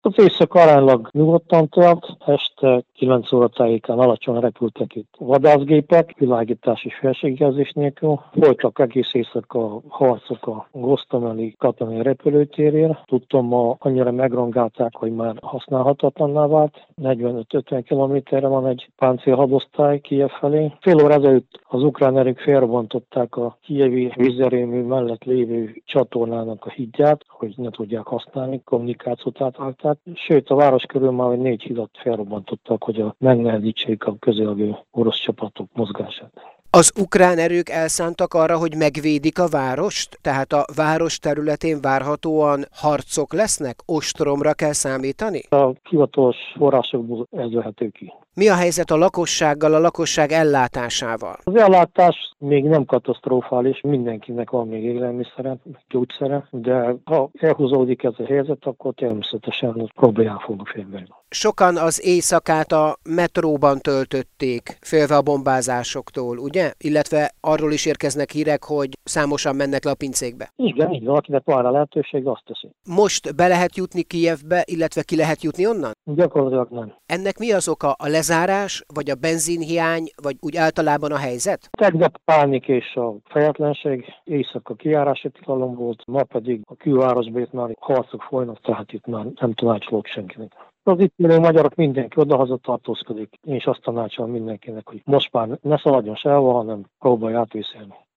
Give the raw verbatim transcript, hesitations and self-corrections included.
Az éjszaka aránylag nyugodtan telt, este kilenc óra tájékán alacsony repültek itt vadászgépek, világítás és felségjelzés nélkül. Folytak egész éjszaka harcok a Gostomeli katonai repülőtérén. Tudtam, ma annyira megrongálták, hogy már használhatatlanná vált. negyvenöt-ötven kilométerre van egy páncélhadosztály Kijev felé. Fél óra ezelőtt az ukrán erők felrobbantották a kijevi vízerőmű mellett lévő csatornának a hídját, hogy ne tudják használni, kommunikációt átvágták. Sőt, a város körül már négy hidat felrobbantottak, hogy a megnehezítsék a közelgő orosz csapatok mozgását. Az ukrán erők elszántak arra, hogy megvédik a várost? Tehát a város területén várhatóan harcok lesznek? Ostromra kell számítani? A hivatalos forrásokból ez vehető ki. Mi a helyzet a lakossággal, a lakosság ellátásával? Az ellátás még nem katasztrofális, mindenkinek van még élelmiszere, gyógyszere, de ha elhúzódik ez a helyzet, akkor természetesen problémák fognak félni. Sokan az éjszakát a metróban töltötték, félve a bombázásoktól, ugye? Illetve arról is érkeznek hírek, hogy számosan mennek le a pincékbe. Igen, így van, akinek van rá lehetőség, azt teszi. Most be lehet jutni Kijevbe, illetve ki lehet jutni onnan? Gyakorlatilag nem. Ennek mi az oka? A lezárás, vagy a benzinhiány, vagy úgy általában a helyzet? Tegnap pánik és a fejetlenség, éjszaka kijárási tilalom volt, ma pedig a külvárosban itt már harcok folynak, tehát itt már nem tanácsolok senkinek. Az itt élő magyarok mindenki odahaza tartózkodik. Én is azt tanácsolom mindenkinek, hogy most már ne szaladjon sehova, hanem próbálj átvészelni.